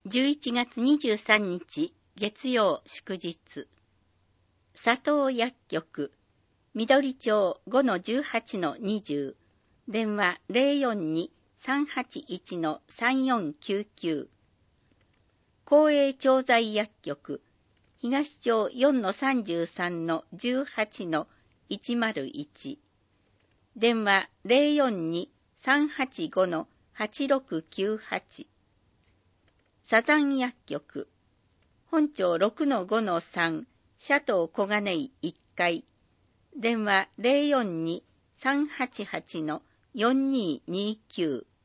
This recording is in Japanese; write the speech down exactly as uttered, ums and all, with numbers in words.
じゅういちがつにじゅうさんにち月曜祝日、佐藤薬局、緑町 ごのじゅうはちのにじゅう、電話 ゼロよんに さんはちいち さんよんきゅうきゅう、公営調剤薬局、東町 よんのさんじゅうさんのじゅうはちのいちまるいち、電話 ゼロよんに さんはちご はちろくきゅうはち、サザン薬局、本町 ろくのごのさん、シャトー小金井いっかい、電話 ゼロよんに さんはちはち よんにーにーきゅう、